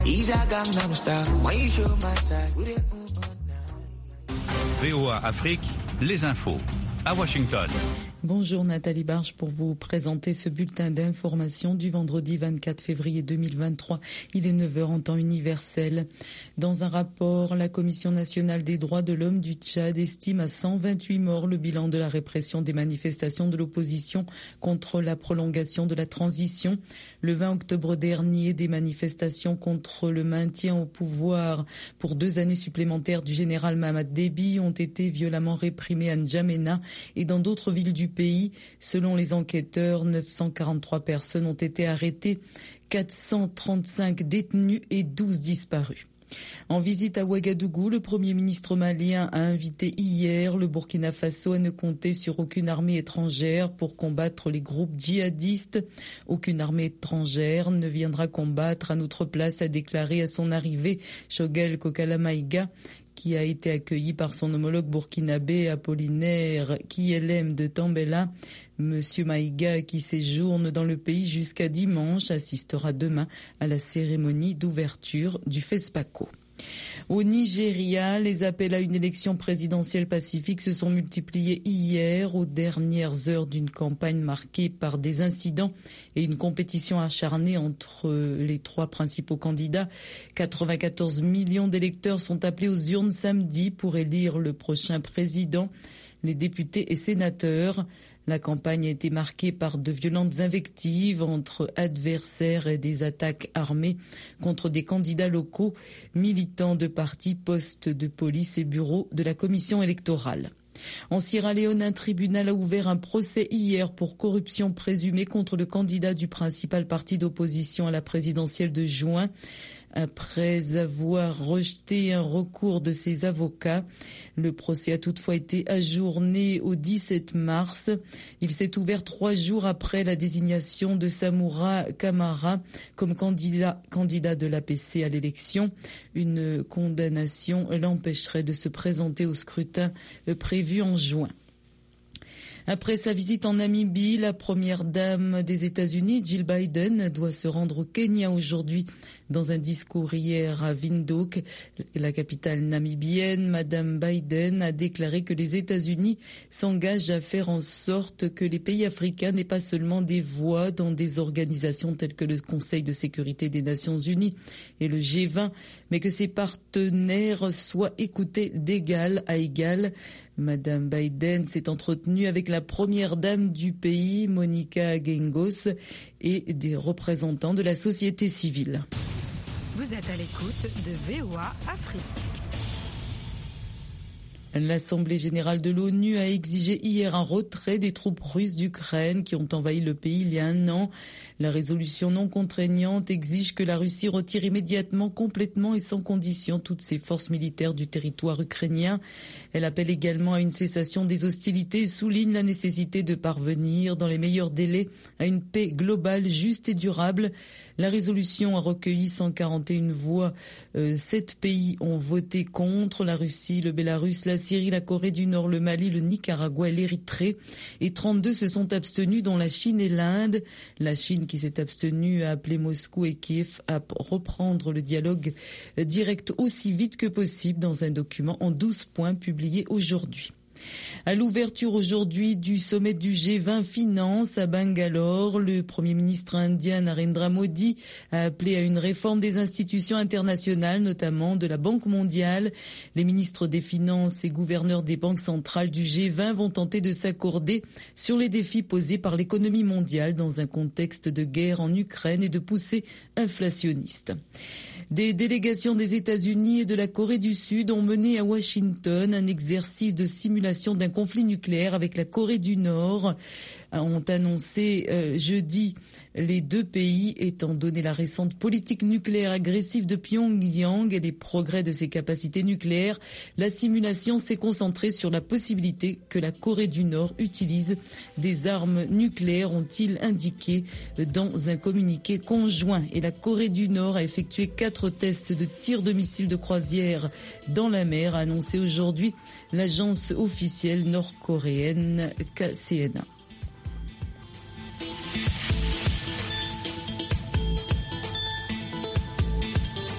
VOA Afrique, les infos à Washington. Bonjour Nathalie Barge pour vous présenter ce bulletin d'information du vendredi 24 février 2023. Il est 9h en temps universel. Dans un rapport, la Commission nationale des droits de l'homme du Tchad estime à 128 morts le bilan de la répression des manifestations de l'opposition contre la prolongation de la transition. Le 20 octobre dernier, des manifestations contre le maintien au pouvoir pour 2 années supplémentaires du général Mamad Déby ont été violemment réprimées à N'Djamena et dans d'autres villes du pays. Selon les enquêteurs, 943 personnes ont été arrêtées, 435 détenus et 12 disparus. En visite à Ouagadougou, le Premier ministre malien a invité hier le Burkina Faso à ne compter sur aucune armée étrangère pour combattre les groupes djihadistes. Aucune armée étrangère ne viendra combattre à notre place, a déclaré à son arrivée Choguel Kokala Maïga, qui a été accueilli par son homologue burkinabé Apollinaire Kielem de Tambela. Monsieur Maïga, qui séjourne dans le pays jusqu'à dimanche, assistera demain à la cérémonie d'ouverture du FESPACO. Au Nigeria, les appels à une élection présidentielle pacifique se sont multipliés hier aux dernières heures d'une campagne marquée par des incidents et une compétition acharnée entre les 3 principaux candidats. 94 millions d'électeurs sont appelés aux urnes samedi pour élire le prochain président. Les députés et sénateurs. La campagne a été marquée par de violentes invectives entre adversaires et des attaques armées contre des candidats locaux, militants de partis, postes de police et bureaux de la commission électorale. En Sierra Leone, un tribunal a ouvert un procès hier pour corruption présumée contre le candidat du principal parti d'opposition à la présidentielle de juin. Après avoir rejeté un recours de ses avocats, le procès a toutefois été ajourné au 17 mars. Il s'est ouvert 3 jours après la désignation de Samoura Kamara comme candidat de l'APC à l'élection. Une condamnation l'empêcherait de se présenter au scrutin prévu en juin. Après sa visite en Namibie, la première dame des États-Unis, Jill Biden, doit se rendre au Kenya aujourd'hui. Dans un discours hier à Windhoek, la capitale namibienne, Madame Biden a déclaré que les États-Unis s'engagent à faire en sorte que les pays africains n'aient pas seulement des voix dans des organisations telles que le Conseil de sécurité des Nations Unies et le G20, mais que ces partenaires soient écoutés d'égal à égal. Madame Biden s'est entretenue avec la première dame du pays, Monica Gengos, et des représentants de la société civile. Vous êtes à l'écoute de VOA Afrique. L'Assemblée générale de l'ONU a exigé hier un retrait des troupes russes d'Ukraine qui ont envahi le pays il y a 1 an. La résolution non contraignante exige que la Russie retire immédiatement, complètement et sans condition toutes ses forces militaires du territoire ukrainien. Elle appelle également à une cessation des hostilités et souligne la nécessité de parvenir dans les meilleurs délais à une paix globale, juste et durable. La résolution a recueilli 141 voix. 7 pays ont voté contre: la Russie, le Bélarus, la Syrie, la Corée du Nord, le Mali, le Nicaragua et l'Érythrée. Et 32 se sont abstenus, dont la Chine et l'Inde. La Chine, qui s'est abstenue, a appelé Moscou et Kiev à reprendre le dialogue direct aussi vite que possible dans un document en 12 points publié aujourd'hui. À l'ouverture aujourd'hui du sommet du G20 Finance à Bangalore, le Premier ministre indien Narendra Modi a appelé à une réforme des institutions internationales, notamment de la Banque mondiale. Les ministres des Finances et gouverneurs des banques centrales du G20 vont tenter de s'accorder sur les défis posés par l'économie mondiale dans un contexte de guerre en Ukraine et de poussée inflationniste. Des délégations des États-Unis et de la Corée du Sud ont mené à Washington un exercice de simulation d'un conflit nucléaire avec la Corée du Nord. Ont annoncé jeudi les 2 pays, étant donné la récente politique nucléaire agressive de Pyongyang et les progrès de ses capacités nucléaires. La simulation s'est concentrée sur la possibilité que la Corée du Nord utilise des armes nucléaires, ont-ils indiqué dans un communiqué conjoint. Et la Corée du Nord a effectué 4 tests de tir de missiles de croisière dans la mer, a annoncé aujourd'hui l'agence officielle nord-coréenne KCNA.